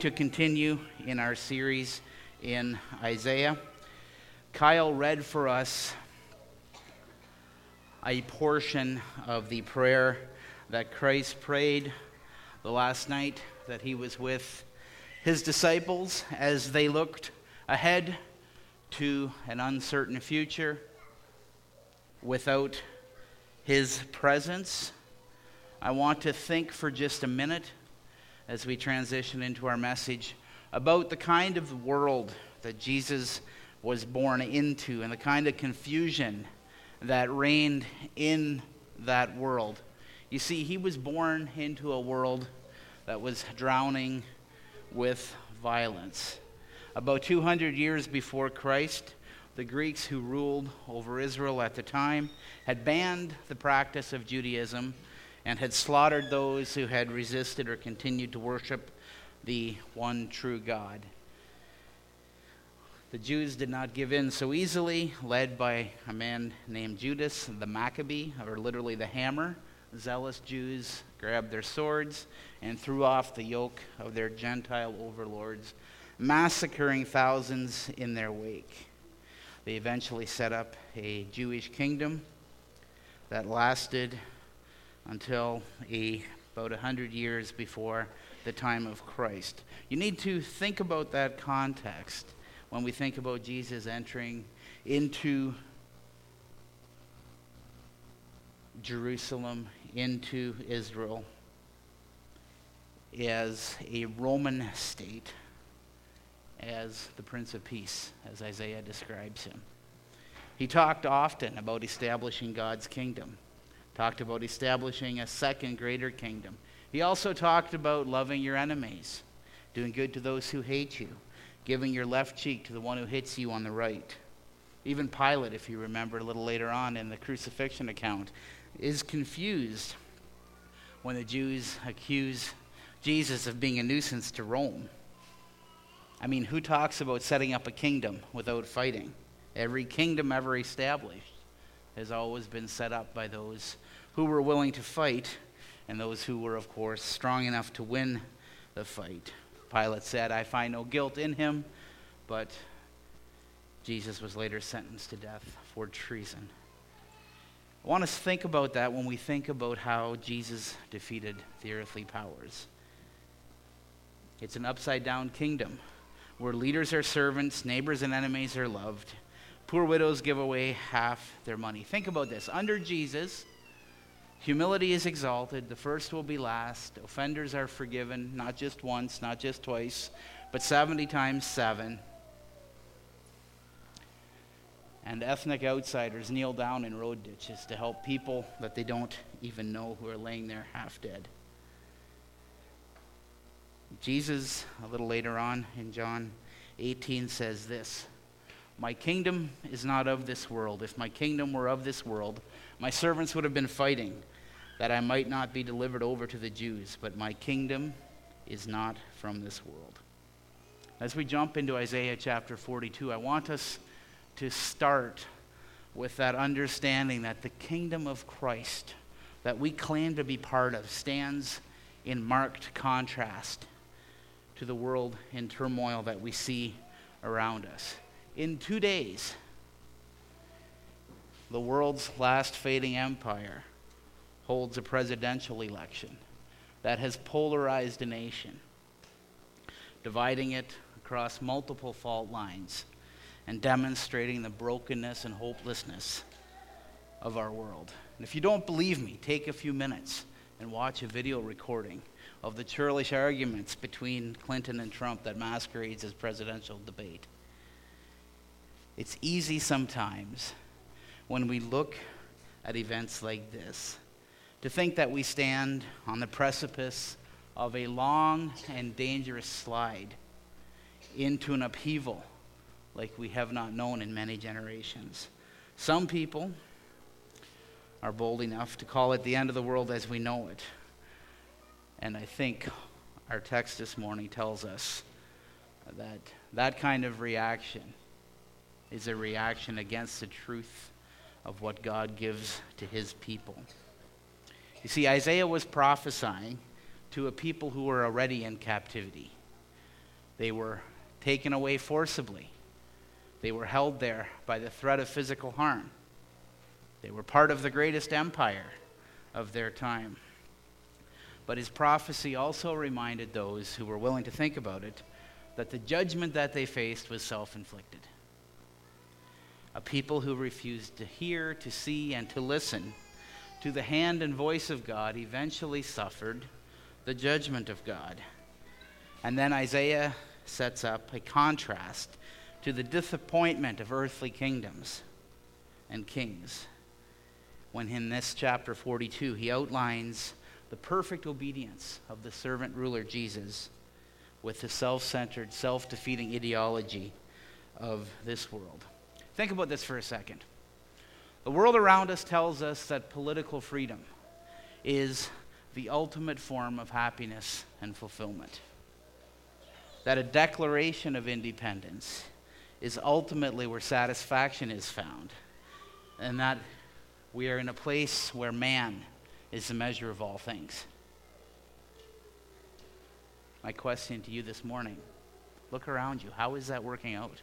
To continue in our series in Isaiah, Kyle read for us a portion of the prayer that Christ prayed the last night that he was with his disciples as they looked ahead to an uncertain future without his presence. I want to think for just a minute as we transition into our message about the kind of world that Jesus was born into and the kind of confusion that reigned in that world. You see, he was born into a world that was drowning with violence. About 200 years before Christ, the Greeks who ruled over Israel at the time had banned the practice of Judaism and had slaughtered those who had resisted or continued to worship the one true God. The Jews did not give in so easily, led by a man named Judas the Maccabee, or literally the hammer. Zealous Jews grabbed their swords and threw off the yoke of their Gentile overlords, massacring thousands in their wake. They eventually set up a Jewish kingdom that lasted until about 100 years before the time of Christ. You need to think about that context when we think about Jesus entering into Jerusalem, into Israel, as a Roman state, as the Prince of Peace, as Isaiah describes him. He talked often about establishing God's kingdom. Talked about establishing a second greater kingdom. He also talked about loving your enemies, doing good to those who hate you, giving your left cheek to the one who hits you on the right. Even Pilate, if you remember a little later on in the crucifixion account, is confused when the Jews accuse Jesus of being a nuisance to Rome. I mean, who talks about setting up a kingdom without fighting? Every kingdom ever established has always been set up by those who were willing to fight and those who were, of course, strong enough to win the fight. Pilate said, "I find no guilt in him," but Jesus was later sentenced to death for treason. I want us to think about that when we think about how Jesus defeated the earthly powers. It's an upside-down kingdom where leaders are servants, neighbors and enemies are loved. Poor widows give away half their money. Think about this. Under Jesus, humility is exalted. The first will be last. Offenders are forgiven, not just once, not just twice, but 70 times 7. And ethnic outsiders kneel down in road ditches to help people that they don't even know who are laying there half dead. Jesus, a little later on in John 18, says this: "My kingdom is not of this world. If my kingdom were of this world, my servants would have been fighting, that I might not be delivered over to the Jews. But my kingdom is not from this world." As we jump into Isaiah chapter 42, I want us to start with that understanding that the kingdom of Christ that we claim to be part of stands in marked contrast to the world in turmoil that we see around us. In 2 days, the world's last fading empire holds a presidential election that has polarized a nation, dividing it across multiple fault lines and demonstrating the brokenness and hopelessness of our world. And if you don't believe me, take a few minutes and watch a video recording of the churlish arguments between Clinton and Trump that masquerades as presidential debate. It's easy sometimes when we look at events like this to think that we stand on the precipice of a long and dangerous slide into an upheaval like we have not known in many generations. Some people are bold enough to call it the end of the world as we know it. And I think our text this morning tells us that that kind of reaction is a reaction against the truth of what God gives to his people. You see, Isaiah was prophesying to a people who were already in captivity. They were taken away forcibly. They were held there by the threat of physical harm. They were part of the greatest empire of their time. But his prophecy also reminded those who were willing to think about it that the judgment that they faced was self-inflicted. A people who refused to hear, to see, and to listen to the hand and voice of God eventually suffered the judgment of God. And then Isaiah sets up a contrast to the disappointment of earthly kingdoms and kings, when in this chapter 42 he outlines the perfect obedience of the servant ruler Jesus with the self-centered, self-defeating ideology of this world. Think about this for a second. The world around us tells us that political freedom is the ultimate form of happiness and fulfillment. That a declaration of independence is ultimately where satisfaction is found, and that we are in a place where man is the measure of all things. My question to you this morning, look around you. How is that working out?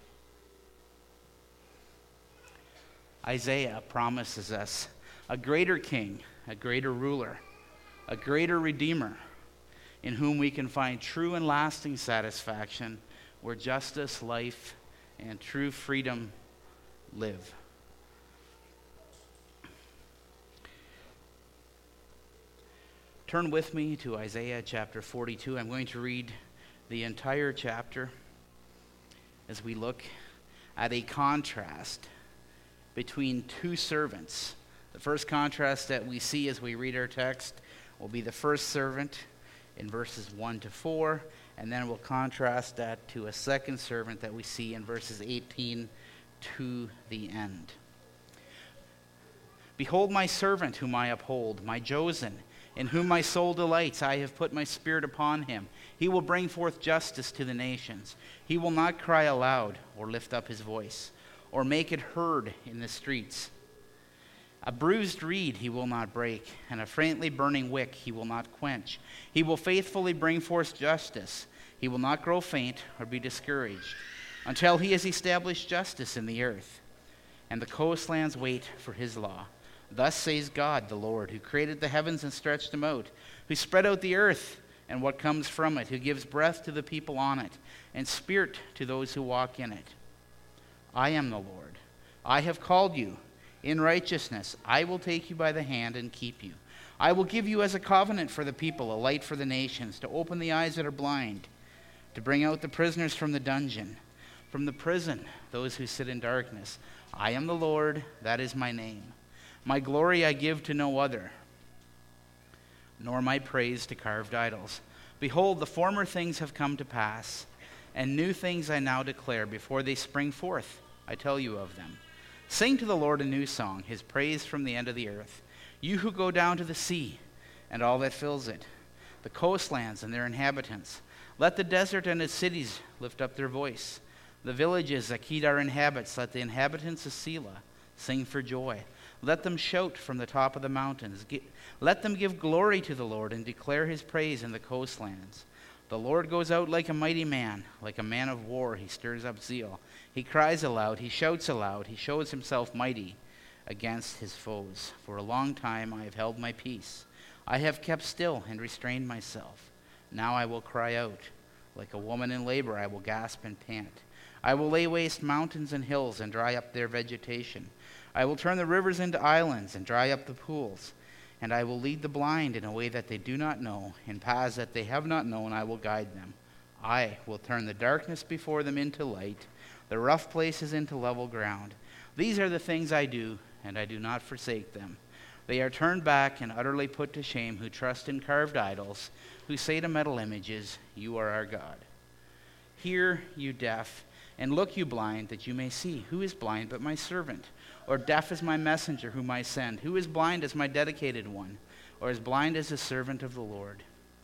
Isaiah promises us a greater king, a greater ruler, a greater redeemer, in whom we can find true and lasting satisfaction, where justice, life, and true freedom live. Turn with me to Isaiah chapter 42. I'm going to read the entire chapter as we look at a contrast between two servants. The first contrast that we see as we read our text will be the first servant in verses 1 to 4, and then we'll contrast that to a second servant that we see in verses 18 to the end. Behold my servant whom I uphold, my chosen, in whom my soul delights. I have put my spirit upon him. He will bring forth justice to the nations. He will not cry aloud or lift up his voice, or make it heard in the streets. A bruised reed he will not break, and a faintly burning wick he will not quench. He will faithfully bring forth justice. He will not grow faint or be discouraged until he has established justice in the earth, and the coastlands wait for his law. Thus says God, the Lord, who created the heavens and stretched them out, who spread out the earth and what comes from it, who gives breath to the people on it, and spirit to those who walk in it. I am the Lord. I have called you. In righteousness, I will take you by the hand and keep you. I will give you as a covenant for the people, a light for the nations, to open the eyes that are blind, to bring out the prisoners from the dungeon, from the prison, those who sit in darkness. I am the Lord, that is my name. My glory I give to no other, nor my praise to carved idols. Behold, the former things have come to pass, and new things I now declare. Before they spring forth, I tell you of them. Sing to the Lord a new song, his praise from the end of the earth. You who go down to the sea and all that fills it, the coastlands and their inhabitants. Let the desert and its cities lift up their voice. The villages that Kedar inhabits, let the inhabitants of Selah sing for joy. Let them shout from the top of the mountains. Let them give glory to the Lord and declare his praise in the coastlands. The Lord goes out like a mighty man, like a man of war. He stirs up zeal. He cries aloud. He shouts aloud. He shows himself mighty against his foes. For a long time I have held my peace. I have kept still and restrained myself. Now I will cry out. Like a woman in labor, I will gasp and pant. I will lay waste mountains and hills and dry up their vegetation. I will turn the rivers into islands and dry up the pools. And I will lead the blind in a way that they do not know. In paths that they have not known, I will guide them. I will turn the darkness before them into light, the rough places into level ground. These are the things I do, and I do not forsake them. They are turned back and utterly put to shame who trust in carved idols, who say to metal images, you are our God. Hear, you deaf, and look, you blind, that you may see. Who is blind but my servant? Or deaf as my messenger whom I send? Who is blind as my dedicated one? Or as blind as the servant of the Lord?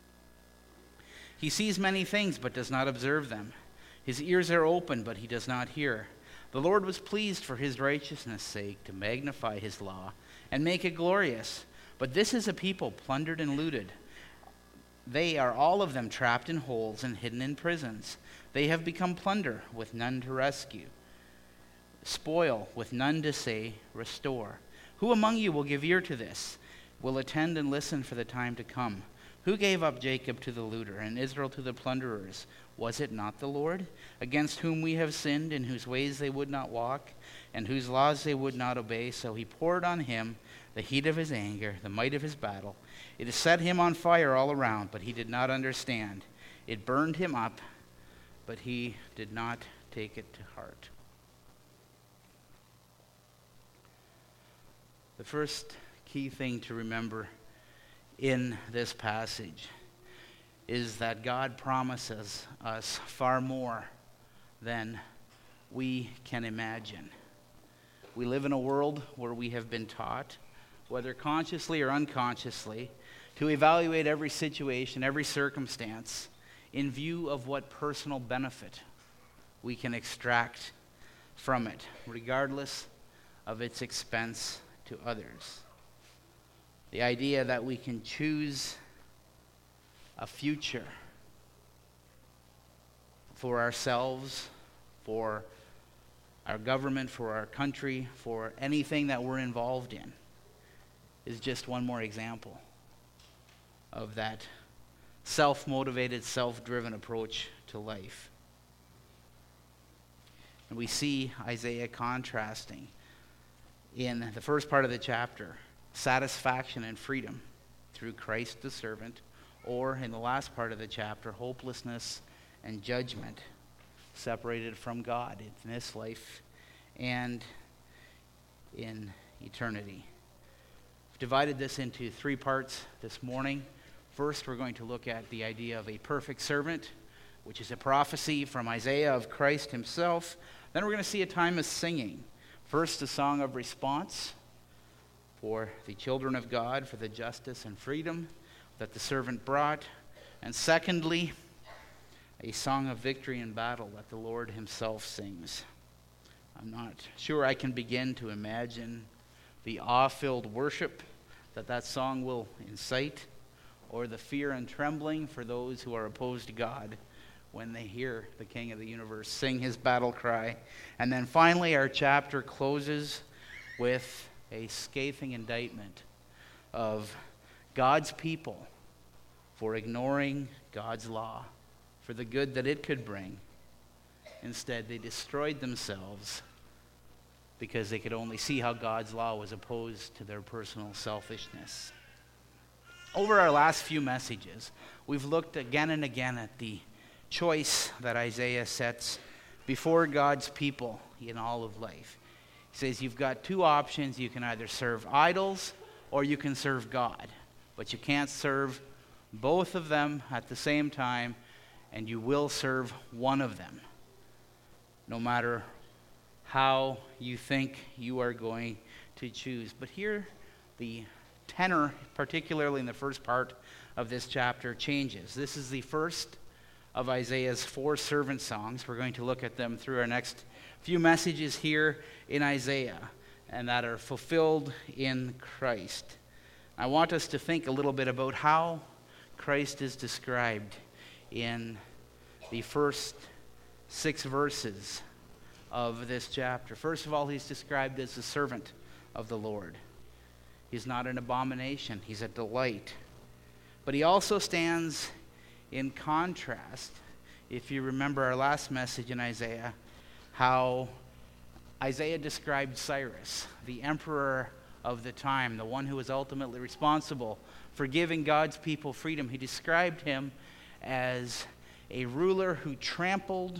He sees many things but does not observe them. His ears are open but he does not hear. The Lord was pleased for his righteousness' sake to magnify his law and make it glorious. But this is a people plundered and looted, They are all of them trapped in holes and hidden in prisons. They have become plunder with none to rescue, spoil with none to say, restore. Who among you will give ear to this, will attend and listen for the time to come? Who gave up Jacob to the looter and Israel to the plunderers? Was it not the Lord, against whom we have sinned, in whose ways they would not walk, and whose laws they would not obey? So he poured on him the heat of his anger, the might of his battle. It has set him on fire all around, but he did not understand. It burned him up, but he did not take it to heart. The first key thing to remember in this passage is that God promises us far more than we can imagine. We live in a world where we have been taught, whether consciously or unconsciously, to evaluate every situation, every circumstance, in view of what personal benefit we can extract from it, regardless of its expense to others. The idea that we can choose a future for ourselves, for our government, for our country, for anything that we're involved in, is just one more example of that self-motivated, self-driven approach to life. And we see Isaiah contrasting in the first part of the chapter satisfaction and freedom through Christ the servant, or in the last part of the chapter, hopelessness and judgment separated from God in this life and in eternity. I've divided this into 3 parts this morning. First, we're going to look at the idea of a perfect servant, which is a prophecy from Isaiah of Christ himself. Then we're going to see a time of singing. First, a song of response for the children of God, for the justice and freedom that the servant brought. And secondly, a song of victory in battle that the Lord himself sings. I'm not sure I can begin to imagine the awe-filled worship that song will incite, or the fear and trembling for those who are opposed to God when they hear the King of the universe sing his battle cry. And then finally, our chapter closes with a scathing indictment of God's people for ignoring God's law for the good that it could bring. Instead, they destroyed themselves because they could only see how God's law was opposed to their personal selfishness. Over our last few messages, we've looked again and again at the choice that Isaiah sets before God's people in all of life. He says you've got 2 options. You can either serve idols or you can serve God. But you can't serve both of them at the same time, and you will serve one of them, no matter how you think you are going to choose. But here, the tenor, particularly in the first part of this chapter, changes. This is the first of Isaiah's 4 servant songs. We're going to look at them through our next few messages here in Isaiah, and that are fulfilled in Christ. I want us to think a little bit about how Christ is described in the first 6 verses of this chapter. First of all, he's described as the servant of the Lord. He's not an abomination. He's a delight. But he also stands in contrast, if you remember our last message in Isaiah, how Isaiah described Cyrus, the emperor of the time, the one who was ultimately responsible for giving God's people freedom. He described him as a ruler who trampled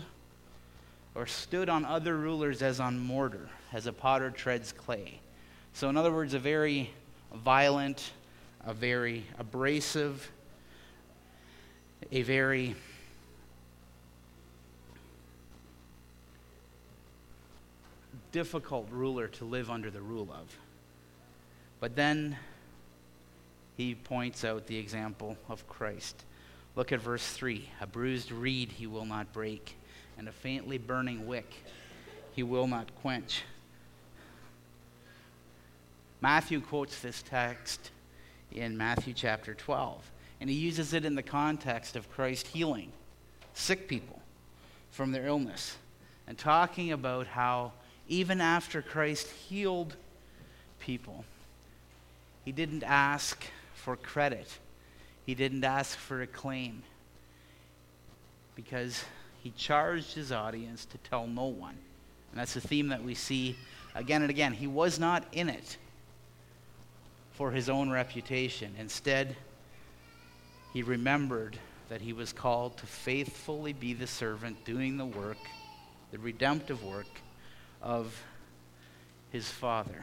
or stood on other rulers as on mortar, as a potter treads clay. So in other words, a very violent, a very abrasive, a very difficult ruler to live under the rule of. But then he points out the example of Christ. Look at verse 3. A bruised reed he will not break, and a faintly burning wick he will not quench. Matthew quotes this text in Matthew chapter 12. And he uses it in the context of Christ healing sick people from their illness, and talking about how even after Christ healed people, he didn't ask for credit. He didn't ask for acclaim, because he charged his audience to tell no one. And that's a theme that we see again and again. He was not in it for his own reputation. Instead, he remembered that he was called to faithfully be the servant doing the work, the redemptive work of his Father.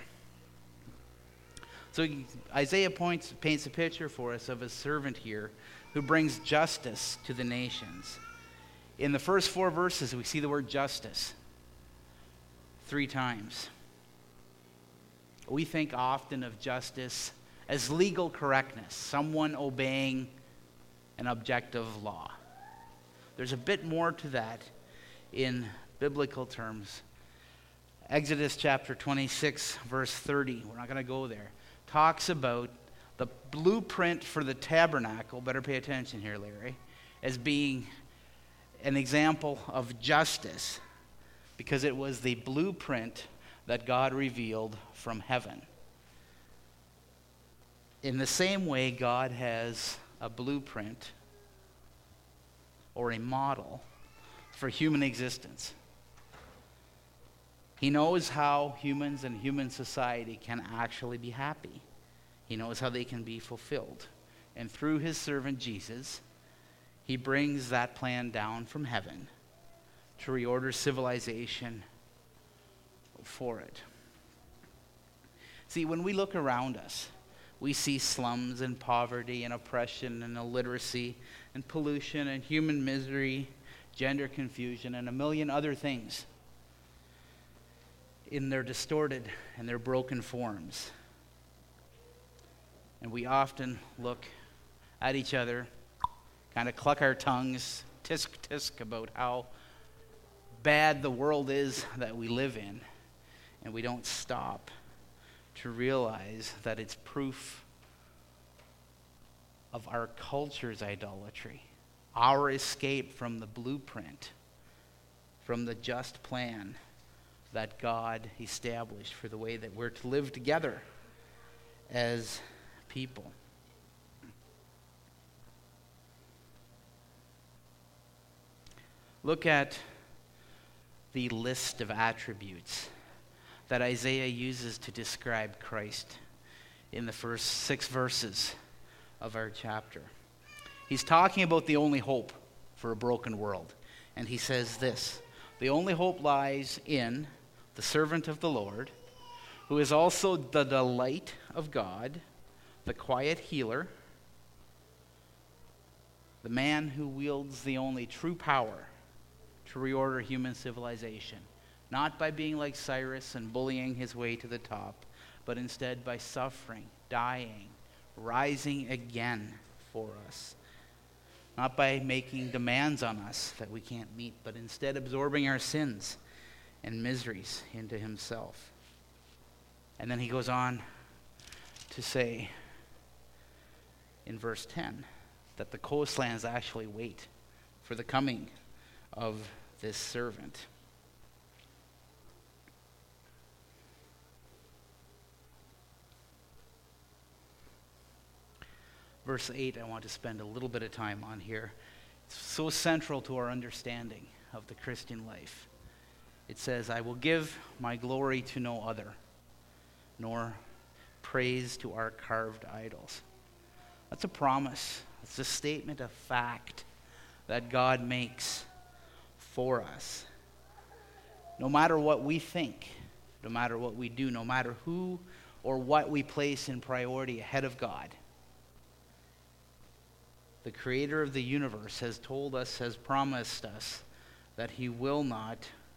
So Isaiah paints a picture for us of a servant here who brings justice to the nations. In the first 4 verses, we see the word justice 3 times. We think often of justice as legal correctness, someone obeying an objective law. There's a bit more to that in biblical terms. Exodus chapter 26, verse 30, we're not going to go there, talks about the blueprint for the tabernacle, better pay attention here, Larry, as being an example of justice, because it was the blueprint that God revealed from heaven. In the same way, God has a blueprint or a model for human existence. He knows how humans and human society can actually be happy. He knows how they can be fulfilled. And through his servant Jesus, he brings that plan down from heaven to reorder civilization for it. See, when we look around us, we see slums and poverty and oppression and illiteracy and pollution and human misery, gender confusion, and a million other things in their distorted and their broken forms. And we often look at each other, kind of cluck our tongues, tisk tisk about how bad the world is that we live in. And we don't stop to realize that it's proof of our culture's idolatry, our escape from the blueprint, from the just plan that God established for the way that we're to live together as people. Look at the list of attributes that Isaiah uses to describe Christ in the first 6 verses of our chapter. He's talking about the only hope for a broken world. And he says this: the only hope lies in the servant of the Lord, who is also the delight of God, the quiet healer, the man who wields the only true power to reorder human civilization. Not by being like Cyrus and bullying his way to the top, but instead by suffering, dying, rising again for us. Not by making demands on us that we can't meet, but instead absorbing our sins and miseries into himself. And then he goes on to say in verse 10 that the coastlands actually wait for the coming of this servant. Verse 8, I want to spend a little bit of time on here. It's so central to our understanding of the Christian life. It says, I will give my glory to no other, nor praise to our carved idols. That's a promise. It's a statement of fact that God makes for us. No matter what we think, no matter what we do, no matter who or what we place in priority ahead of God, the creator of the universe has told us, has promised us, that he will not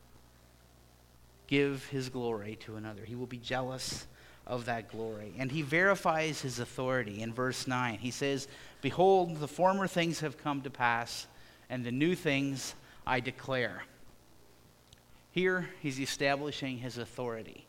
give his glory to another. He will be jealous of that glory. And he verifies his authority in verse 9. He says, behold, the former things have come to pass, and the new things I declare. Here, he's establishing his authority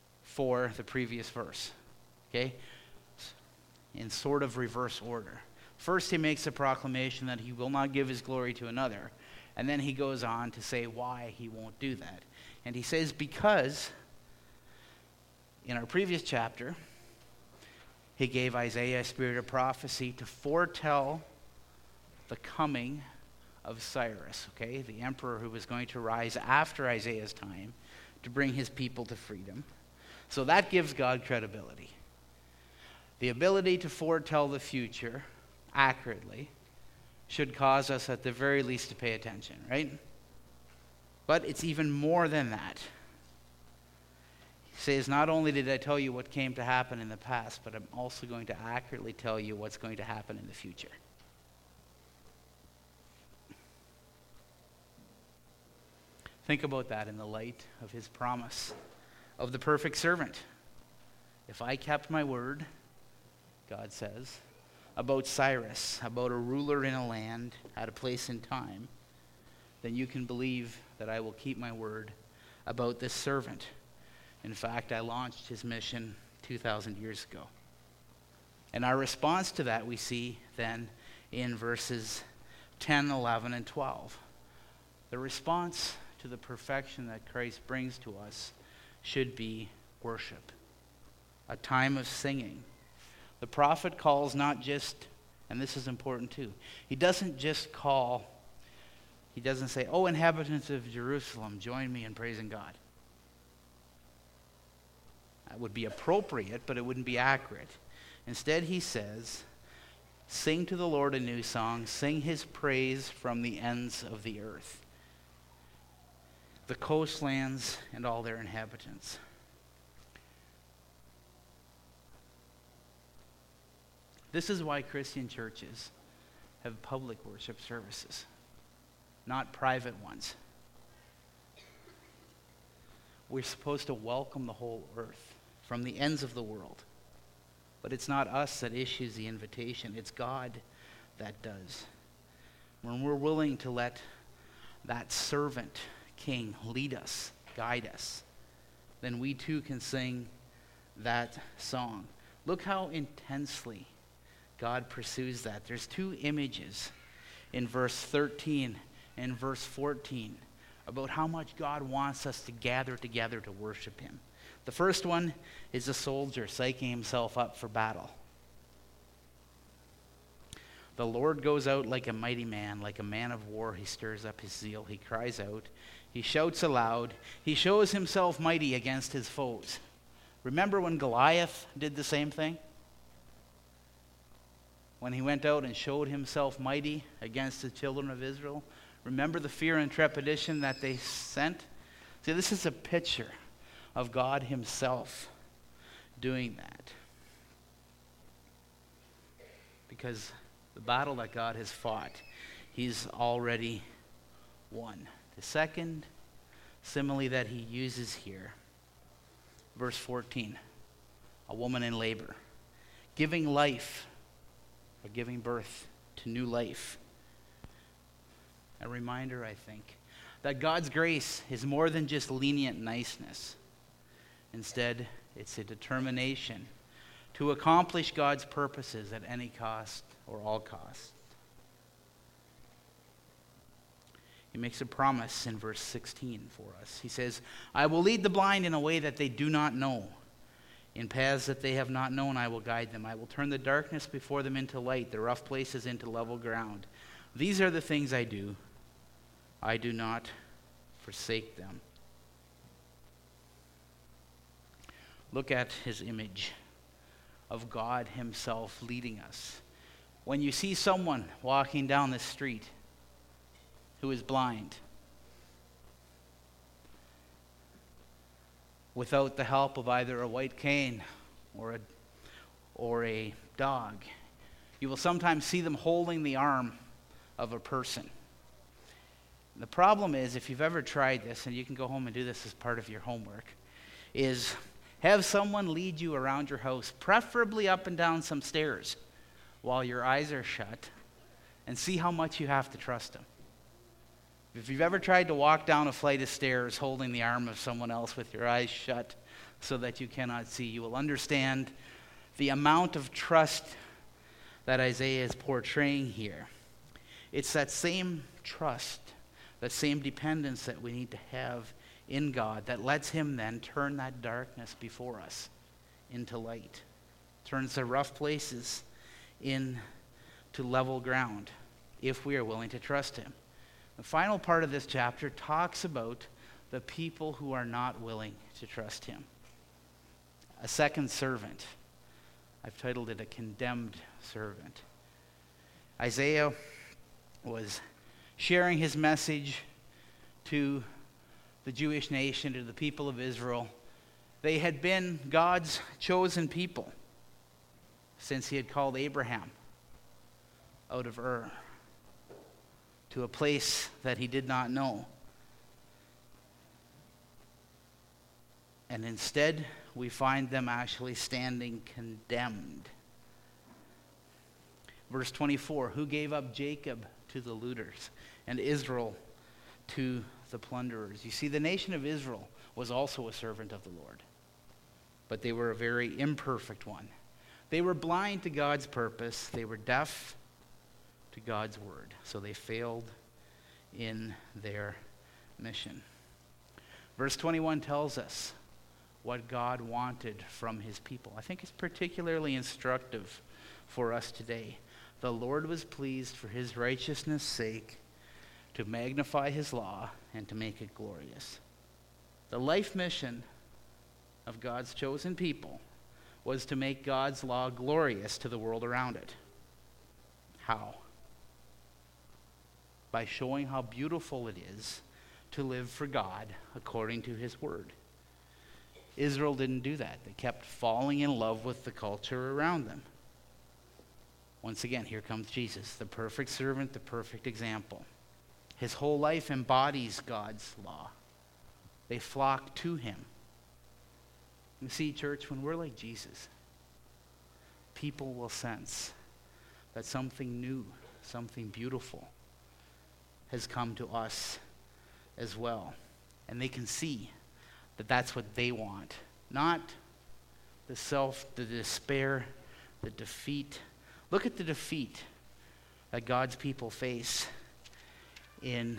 for the previous verse. Okay? In sort of reverse order. First, he makes a proclamation that he will not give his glory to another. And then he goes on to say why he won't do that. And he says, because in our previous chapter, he gave Isaiah a spirit of prophecy to foretell the coming of Cyrus, okay, the emperor who was going to rise after Isaiah's time to bring his people to freedom. So that gives God credibility. The ability to foretell the future accurately should cause us at the very least to pay attention, right? But it's even more than that. He says, not only did I tell you what came to happen in the past, but I'm also going to accurately tell you what's going to happen in the future. Think about that in the light of his promise of the perfect servant. If I kept my word, God says, about Cyrus, about a ruler in a land at a place in time, then you can believe that I will keep my word about this servant. In fact, I launched his mission 2,000 years ago. And our response to that we see then in verses 10, 11, and 12. The response to the perfection that Christ brings to us should be worship, a time of singing. The prophet calls not just, and this is important too, he doesn't say, oh, inhabitants of Jerusalem, join me in praising God. That would be appropriate, but it wouldn't be accurate. Instead, he says, sing to the Lord a new song, sing his praise from the ends of the earth, the coastlands and all their inhabitants. This is why Christian churches have public worship services, not private ones. We're supposed to welcome the whole earth from the ends of the world. But it's not us that issues the invitation. It's God that does. When we're willing to let that servant king lead us, guide us, then we too can sing that song. Look how intensely God pursues that. There's two images in verse 13 and verse 14 about how much God wants us to gather together to worship him. The first one is a soldier psyching himself up for battle. The Lord goes out like a mighty man, like a man of war. He stirs up his zeal. He cries out. He shouts aloud. He shows himself mighty against his foes. Remember when Goliath did the same thing? When he went out and showed himself mighty against the children of Israel? Remember the fear and trepidation that they sent? See, this is a picture of God himself doing that. Because the battle that God has fought, he's already won. The second simile that he uses here, verse 14, a woman in labor, giving life or giving birth to new life. A reminder, I think, that God's grace is more than just lenient niceness. Instead, it's a determination to accomplish God's purposes at any cost or all costs. He makes a promise in verse 16 for us. He says, I will lead the blind in a way that they do not know. In paths that they have not known, I will guide them. I will turn the darkness before them into light, the rough places into level ground. These are the things I do. I do not forsake them. Look at his image of God himself leading us. When you see someone walking down the street who is blind, without the help of either a white cane or a dog, you will sometimes see them holding the arm of a person. The problem is, if you've ever tried this, and you can go home and do this as part of your homework, is have someone lead you around your house, preferably up and down some stairs, while your eyes are shut, and see how much you have to trust them. If you've ever tried to walk down a flight of stairs holding the arm of someone else with your eyes shut so that you cannot see, you will understand the amount of trust that Isaiah is portraying here. It's that same trust, that same dependence that we need to have in God that lets him then turn that darkness before us into light, turns the rough places into level ground if we are willing to trust him. The final part of this chapter talks about the people who are not willing to trust him. A second servant. I've titled it A Condemned Servant. Isaiah was sharing his message to the Jewish nation, to the people of Israel. They had been God's chosen people since he had called Abraham out of Ur to a place that he did not know. And instead, we find them actually standing condemned. Verse 24, who gave up Jacob to the looters and Israel to the plunderers? You see, the nation of Israel was also a servant of the Lord, but they were a very imperfect one. They were blind to God's purpose. They were deaf to God's word. So they failed in their mission. Verse 21 tells us what God wanted from his people. I think it's particularly instructive for us today. The Lord was pleased for his righteousness' sake to magnify his law and to make it glorious. The life mission of God's chosen people was to make God's law glorious to the world around it. How? By showing how beautiful it is to live for God according to his word. Israel didn't do that. They kept falling in love with the culture around them. Once again, here comes Jesus, the perfect servant, the perfect example. His whole life embodies God's law. They flock to him. You see, church, when we're like Jesus, people will sense that something new, something beautiful has come to us as well. And they can see that that's what they want. Not the self, the despair, the defeat. Look at the defeat that God's people face in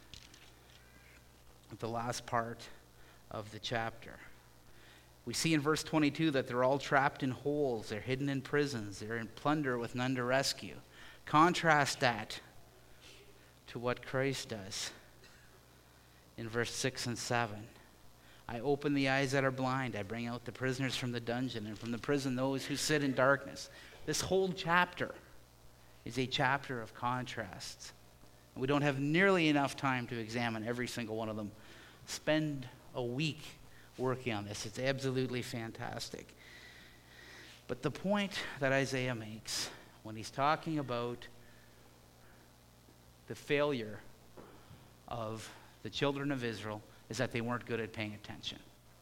the last part of the chapter. We see in verse 22 that they're all trapped in holes, they're hidden in prisons, they're in plunder with none to rescue. Contrast that to what Christ does in verse 6 and 7. I open the eyes that are blind, I bring out the prisoners from the dungeon, and from the prison those who sit in darkness. This whole chapter is a chapter of contrasts. We don't have nearly enough time to examine every single one of them. Spend a week working on this. It's absolutely fantastic. But the point that Isaiah makes when he's talking about the failure of the children of Israel is that they weren't good at paying attention.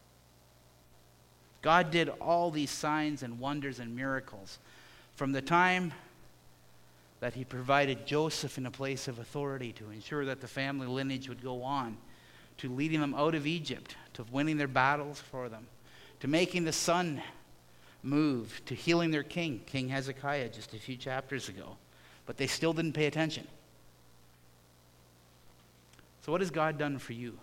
God did all these signs and wonders and miracles from the time that he provided Joseph in a place of authority to ensure that the family lineage would go on, to leading them out of Egypt, to winning their battles for them, to making the sun move, to healing their king, King Hezekiah, just a few chapters ago. But they still didn't pay attention. So what has God done for you?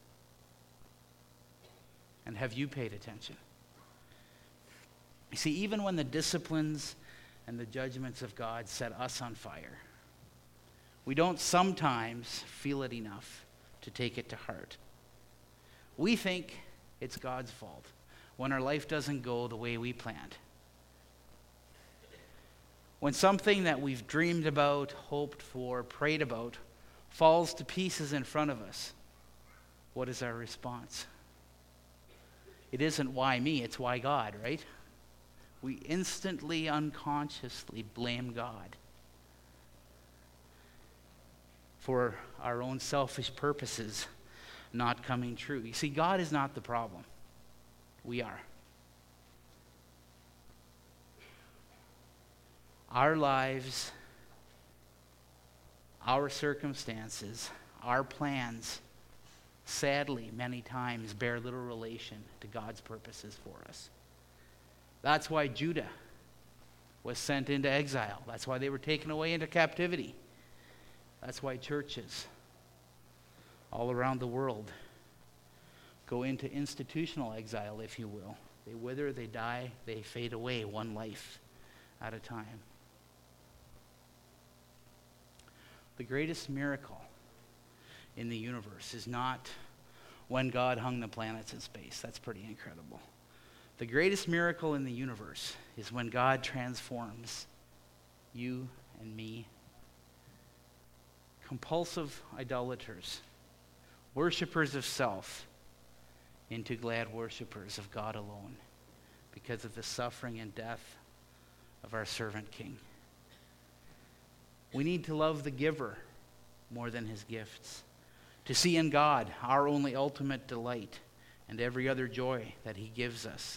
And have you paid attention? You see, even when the disciplines and the judgments of God set us on fire, we don't sometimes feel it enough to take it to heart. We think it's God's fault when our life doesn't go the way we planned. When something that we've dreamed about, hoped for, prayed about, falls to pieces in front of us, what is our response? It isn't why me, it's why God, right? We instantly, unconsciously blame God for our own selfish purposes not coming true. You see, God is not the problem. We are. Our lives, our circumstances, our plans, sadly, many times bear little relation to God's purposes for us. That's why Judah was sent into exile. That's why they were taken away into captivity. That's why churches all around the world go into institutional exile, if you will. They wither, they die, they fade away, one life at a time. The greatest miracle in the universe is not when God hung the planets in space. That's pretty incredible. The greatest miracle in the universe is when God transforms you and me, compulsive idolaters, worshipers of self, into glad worshipers of God alone because of the suffering and death of our servant King. We need to love the giver more than his gifts, to see in God our only ultimate delight and every other joy that he gives us.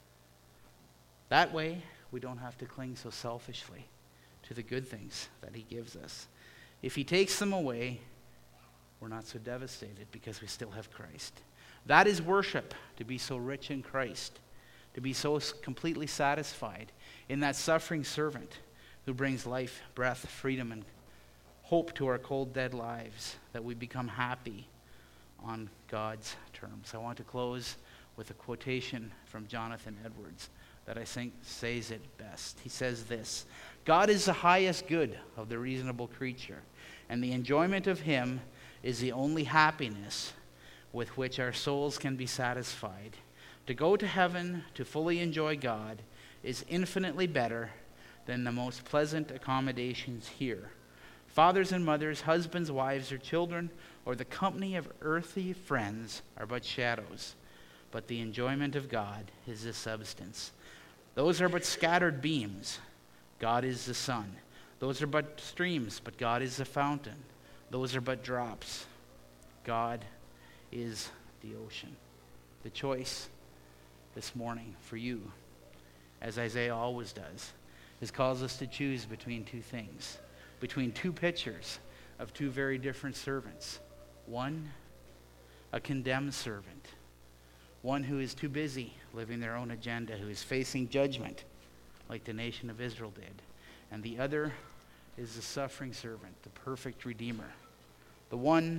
That way, we don't have to cling so selfishly to the good things that he gives us. If he takes them away, we're not so devastated because we still have Christ. That is worship, to be so rich in Christ, to be so completely satisfied in that suffering servant who brings life, breath, freedom, and hope to our cold, dead lives, that we become happy on God's terms. I want to close with a quotation from Jonathan Edwards that I think says it best. He says this: God is the highest good of the reasonable creature, and the enjoyment of him is the only happiness with which our souls can be satisfied. To go to heaven, to fully enjoy God, is infinitely better than the most pleasant accommodations here. Fathers and mothers, husbands, wives, or children, or the company of earthly friends are but shadows, but the enjoyment of God is the substance. Those are but scattered beams. God is the sun. Those are but streams, but God is the fountain. Those are but drops. God is the ocean. The choice this morning for you, as Isaiah always does, is calls us to choose between two things, between two pictures of two very different servants. One, a condemned servant, one who is too busy living their own agenda, who is facing judgment like the nation of Israel did. And the other is the suffering servant, the perfect Redeemer, the one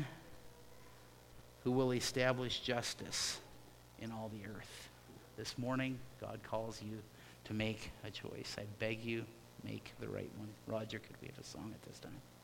who will establish justice in all the earth. This morning, God calls you to make a choice. I beg you, make the right one. Roger, could we have a song at this time?